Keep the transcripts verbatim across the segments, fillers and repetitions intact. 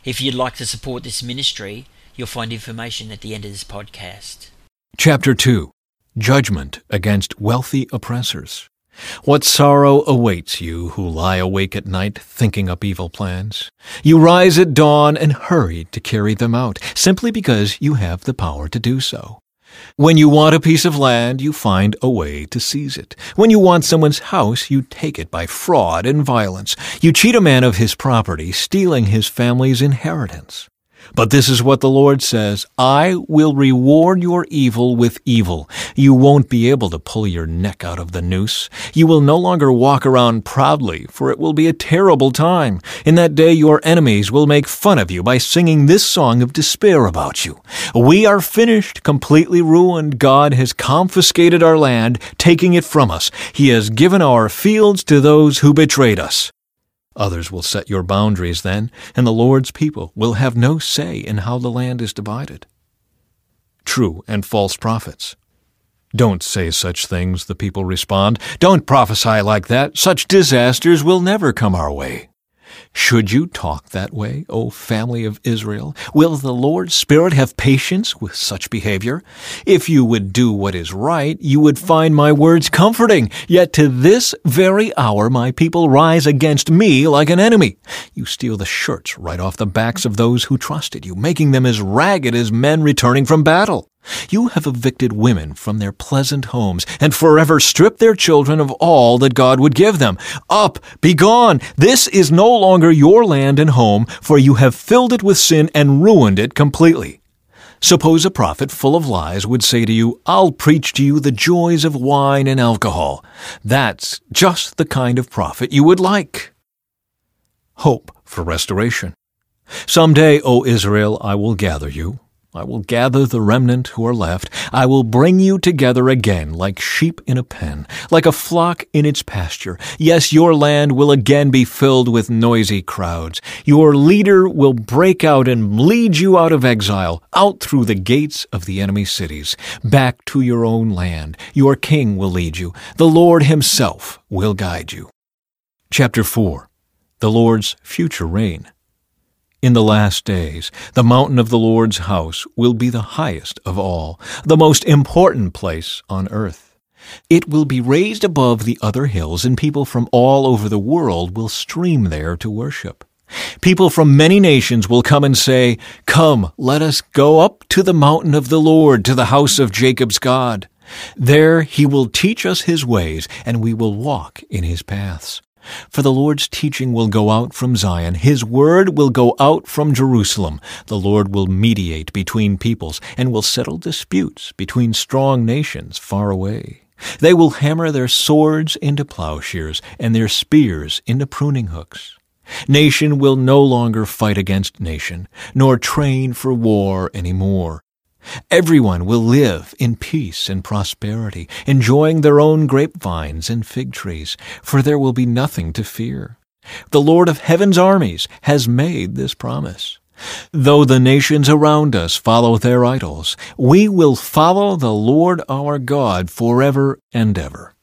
If you'd like to support this ministry, you'll find information at the end of this podcast. Chapter two. Judgment against wealthy oppressors. What sorrow awaits you who lie awake at night thinking up evil plans? You rise at dawn and hurry to carry them out, simply because you have the power to do so. When you want a piece of land, you find a way to seize it. When you want someone's house, you take it by fraud and violence. You cheat a man of his property, stealing his family's inheritance. But this is what the Lord says, I will reward your evil with evil. You won't be able to pull your neck out of the noose. You will no longer walk around proudly, for it will be a terrible time. In that day your enemies will make fun of you by singing this song of despair about you. We are finished, completely ruined. God has confiscated our land, taking it from us. He has given our fields to those who betrayed us. Others will set your boundaries then, and the Lord's people will have no say in how the land is divided. True and false prophets. Don't say such things, the people respond. Don't prophesy like that. Such disasters will never come our way. Should you talk that way, O family of Israel? Will the Lord's Spirit have patience with such behavior? If you would do what is right, you would find my words comforting. Yet to this very hour my people rise against me like an enemy. You steal the shirts right off the backs of those who trusted you, making them as ragged as men returning from battle. You have evicted women from their pleasant homes and forever stripped their children of all that God would give them. Up, be gone! This is no longer your land and home, for you have filled it with sin and ruined it completely. Suppose a prophet full of lies would say to you, I'll preach to you the joys of wine and alcohol. That's just the kind of prophet you would like. Hope for restoration. Someday, O Israel, I will gather you. I will gather the remnant who are left. I will bring you together again like sheep in a pen, like a flock in its pasture. Yes, your land will again be filled with noisy crowds. Your leader will break out and lead you out of exile, out through the gates of the enemy cities, back to your own land. Your king will lead you. The Lord himself will guide you. Chapter four. The Lord's future reign. In the last days, the mountain of the Lord's house will be the highest of all, the most important place on earth. It will be raised above the other hills, and people from all over the world will stream there to worship. People from many nations will come and say, Come, let us go up to the mountain of the Lord, to the house of Jacob's God. There he will teach us his ways, and we will walk in his paths. For the Lord's teaching will go out from Zion. His word will go out from Jerusalem. The Lord will mediate between peoples and will settle disputes between strong nations far away. They will hammer their swords into plowshares and their spears into pruning hooks. Nation will no longer fight against nation, nor train for war any more. Everyone will live in peace and prosperity, enjoying their own grapevines and fig trees, for there will be nothing to fear. The Lord of heaven's armies has made this promise. Though the nations around us follow their idols, we will follow the Lord our God forever and ever.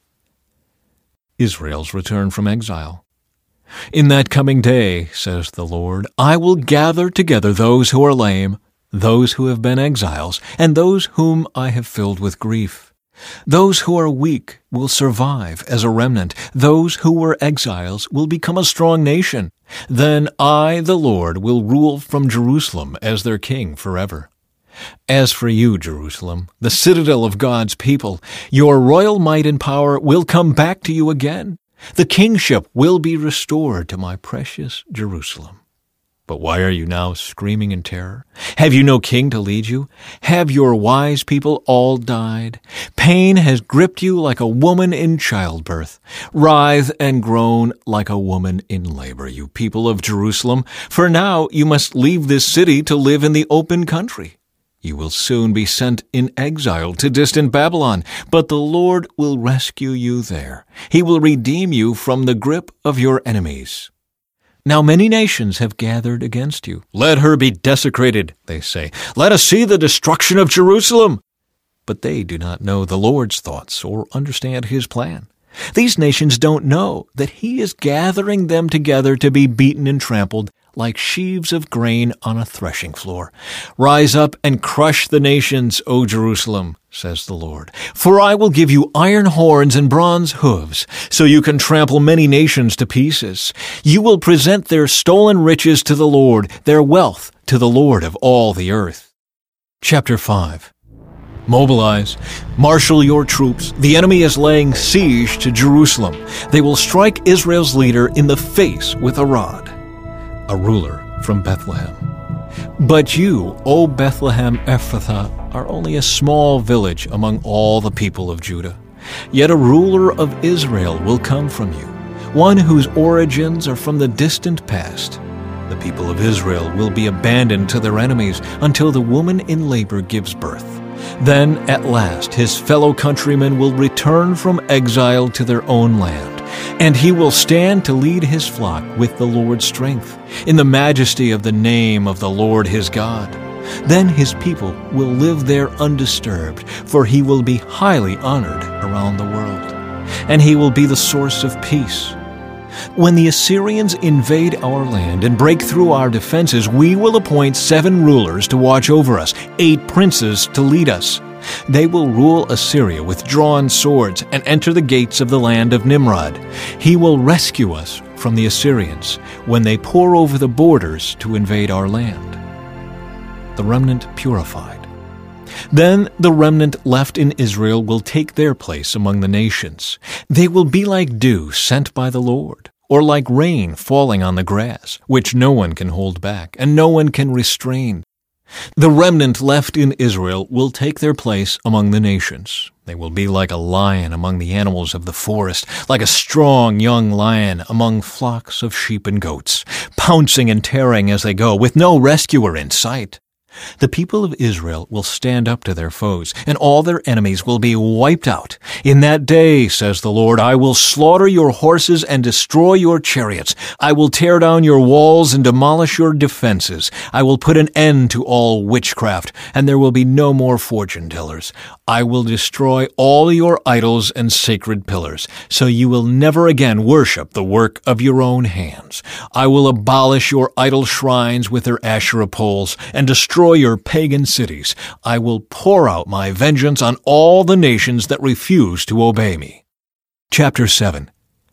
Israel's return from exile. In that coming day, says the Lord, I will gather together those who are lame, those who have been exiles, and those whom I have filled with grief. Those who are weak will survive as a remnant. Those who were exiles will become a strong nation. Then I, the Lord, will rule from Jerusalem as their king forever. As for you, Jerusalem, the citadel of God's people, your royal might and power will come back to you again. The kingship will be restored to my precious Jerusalem. But why are you now screaming in terror? Have you no king to lead you? Have your wise people all died? Pain has gripped you like a woman in childbirth. Writhe and groan like a woman in labor, you people of Jerusalem, for now you must leave this city to live in the open country. You will soon be sent in exile to distant Babylon, but the Lord will rescue you there. He will redeem you from the grip of your enemies. Now many nations have gathered against you. Let her be desecrated, they say. Let us see the destruction of Jerusalem. But they do not know the Lord's thoughts or understand his plan. These nations don't know that he is gathering them together to be beaten and trampled like sheaves of grain on a threshing floor. Rise up and crush the nations, O Jerusalem, says the Lord. For I will give you iron horns and bronze hooves, so you can trample many nations to pieces. You will present their stolen riches to the Lord, their wealth to the Lord of all the earth. Chapter five. Mobilize, marshal your troops. The enemy is laying siege to Jerusalem. They will strike Israel's leader in the face with a rod. A ruler from Bethlehem. But you, O Bethlehem Ephrathah, are only a small village among all the people of Judah. Yet a ruler of Israel will come from you, one whose origins are from the distant past. The people of Israel will be abandoned to their enemies until the woman in labor gives birth. Then, at last, his fellow countrymen will return from exile to their own land, and he will stand to lead his flock with the Lord's strength, in the majesty of the name of the Lord his God. Then his people will live there undisturbed, for he will be highly honored around the world, and he will be the source of peace. When the Assyrians invade our land and break through our defenses, we will appoint seven rulers to watch over us, eight princes to lead us. They will rule Assyria with drawn swords and enter the gates of the land of Nimrod. He will rescue us from the Assyrians when they pour over the borders to invade our land. The remnant purified. Then the remnant left in Israel will take their place among the nations. They will be like dew sent by the Lord, or like rain falling on the grass, which no one can hold back, and no one can restrain. The remnant left in Israel will take their place among the nations. They will be like a lion among the animals of the forest, like a strong young lion among flocks of sheep and goats, pouncing and tearing as they go, with no rescuer in sight. The people of Israel will stand up to their foes, and all their enemies will be wiped out. In that day, says the Lord, I will slaughter your horses and destroy your chariots. I will tear down your walls and demolish your defenses. I will put an end to all witchcraft, and there will be no more fortune tellers. I will destroy all your idols and sacred pillars, so you will never again worship the work of your own hands. I will abolish your idol shrines with their Asherah poles, and destroy your pagan cities. I will pour out my vengeance on all the nations that refuse to obey me. Chapter seven.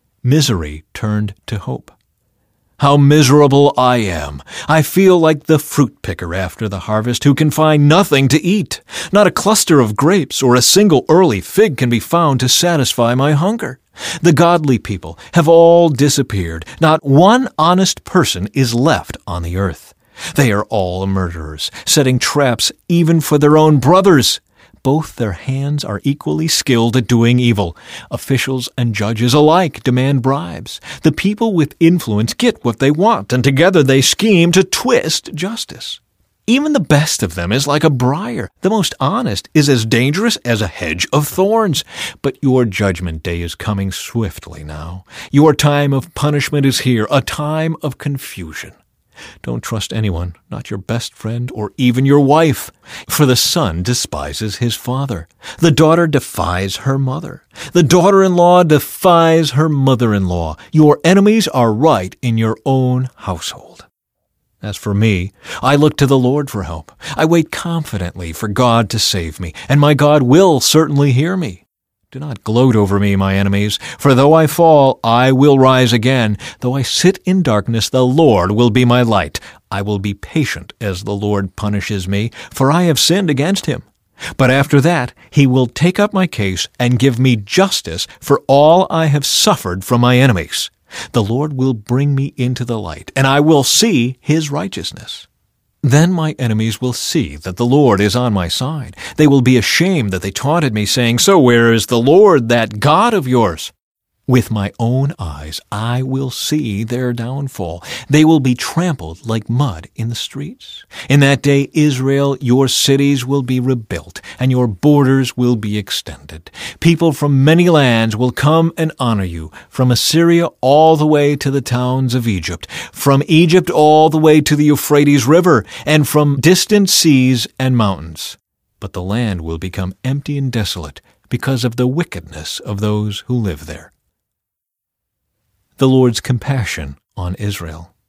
Misery turned to hope. How miserable I am! I feel like the fruit picker after the harvest who can find nothing to eat. Not a cluster of grapes or a single early fig can be found to satisfy my hunger. The godly people have all disappeared. Not one honest person is left on the earth. They are all murderers, setting traps even for their own brothers. Both their hands are equally skilled at doing evil. Officials and judges alike demand bribes. The people with influence get what they want, and together they scheme to twist justice. Even the best of them is like a briar. The most honest is as dangerous as a hedge of thorns. But your judgment day is coming swiftly now. Your time of punishment is here, a time of confusion. Don't trust anyone, not your best friend or even your wife. For the son despises his father. The daughter defies her mother. The daughter-in-law defies her mother-in-law. Your enemies are right in your own household. As for me, I look to the Lord for help. I wait confidently for God to save me, and my God will certainly hear me. Do not gloat over me, my enemies, for though I fall, I will rise again. Though I sit in darkness, the Lord will be my light. I will be patient as the Lord punishes me, for I have sinned against him. But after that, he will take up my case and give me justice for all I have suffered from my enemies. The Lord will bring me into the light, and I will see his righteousness. Then my enemies will see that the Lord is on my side. They will be ashamed that they taunted me, saying, So where is the Lord, that God of yours? With my own eyes I will see their downfall. They will be trampled like mud in the streets. In that day, Israel, your cities will be rebuilt, and your borders will be extended. People from many lands will come and honor you, from Assyria all the way to the towns of Egypt, from Egypt all the way to the Euphrates River, and from distant seas and mountains. But the land will become empty and desolate because of the wickedness of those who live there. The Lord's compassion on Israel.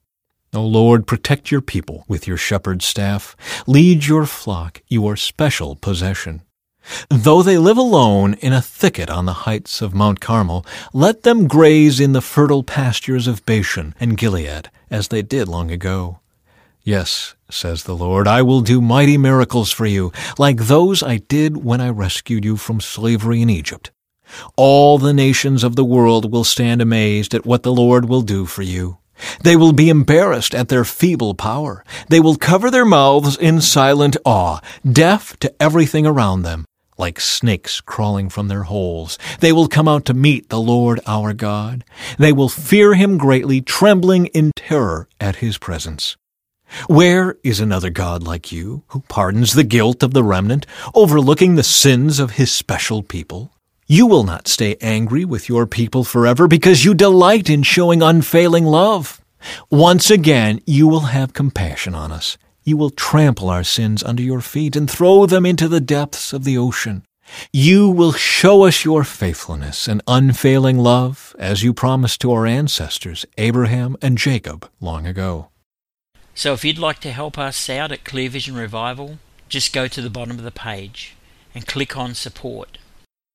O Lord, protect your people with your shepherd's staff. Lead your flock, your special possession. Though they live alone in a thicket on the heights of Mount Carmel, let them graze in the fertile pastures of Bashan and Gilead, as they did long ago. Yes, says the Lord, I will do mighty miracles for you, like those I did when I rescued you from slavery in Egypt. All the nations of the world will stand amazed at what the Lord will do for you. They will be embarrassed at their feeble power. They will cover their mouths in silent awe, deaf to everything around them. Like snakes crawling from their holes, they will come out to meet the Lord our God. They will fear him greatly, trembling in terror at his presence. Where is another God like you, who pardons the guilt of the remnant, overlooking the sins of his special people? You will not stay angry with your people forever, because you delight in showing unfailing love. Once again, you will have compassion on us. You will trample our sins under your feet and throw them into the depths of the ocean. You will show us your faithfulness and unfailing love, as you promised to our ancestors, Abraham and Jacob, long ago. So if you'd like to help us out at Clear Vision Revival, just go to the bottom of the page and click on Support.